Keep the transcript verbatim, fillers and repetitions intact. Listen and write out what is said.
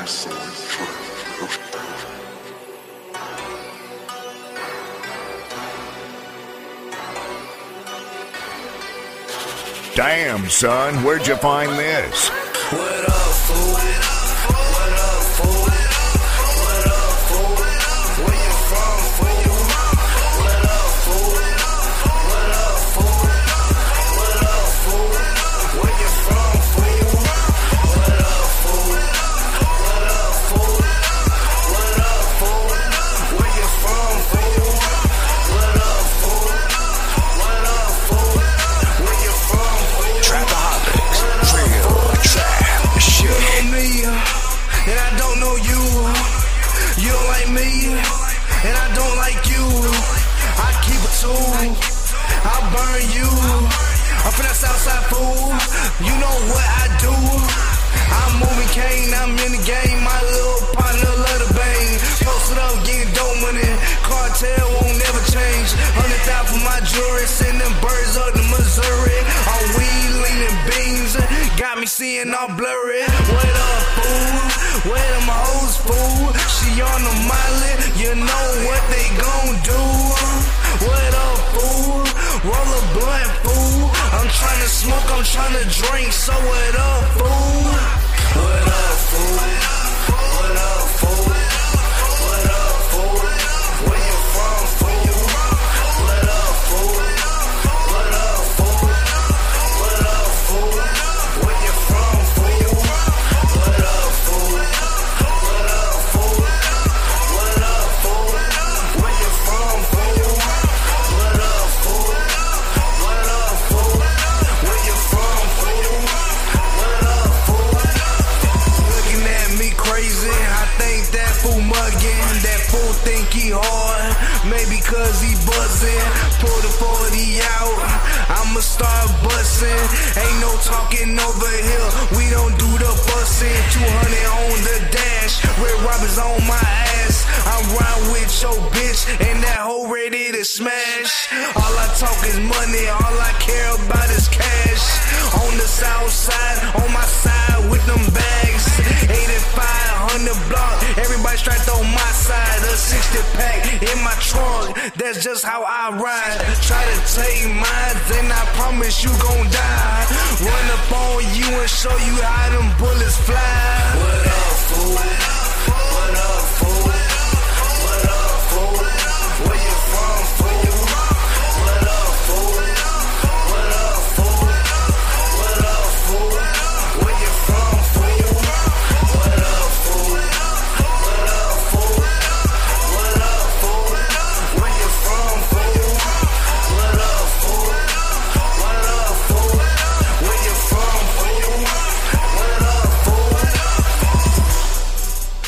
Damn, son, where'd you find this? What up, fool? What up, fool? What up, fool? Where you from, fool? What up, fool? What up, fool? What up, fool? Where you from, fool? What up, fool? What up, fool? What up, fool? Where you from, fool? What up, fool? What up, fool? Where you from, fool? Trapaholics, real trap shit. You know me, and I don't know you. You don't like me, and I don't like you. I keep it too, I'll burn you. I'm from that Southside, fool. You know what I do. I'm moving cane, I'm in the game. My little partner love to bang. Posted up, getting dope money. Cartel won't never change. Hundred thousand for my jewelry, send them birds up to Missouri. On weed, leaning beans, got me seeing all blurry. What up, fool? Where them hoes, fool? She on the molly, you know what they gon' do. What up, fool? Roll a blunt, fool. I'm tryna smoke, I'm tryna drink, so what up, fool? What up, fool? What up, fool? What up, fool? Where you from, fool? What up, fool? What up, fool? What up, fool? Where you from, fool? What up, fool? What up, fool? What up, fool? Where you from, fool? What up, fool? What up, fool? Where you from, fool? What up, fool? Looking at me crazy, I think that fool mugging. That fool think he hard, maybe cause he buzzing. Pull the forty out, I'ma start busting. Ain't no talking over here, we don't do the busting. two hundred on the dash, Red Robbins on my ass. I'm riding with your bitch, and that hoe ready to smash. All I talk is money, all I care about is cash. On the south side, on my side with them bags. eighty-five hundred block, everybody strapped on my side. A sixty pack in my trunk, that's just how I ride. Try to take mine, then I promise you gon' die. Run up on you and show you how them bullets fly. What up, fool?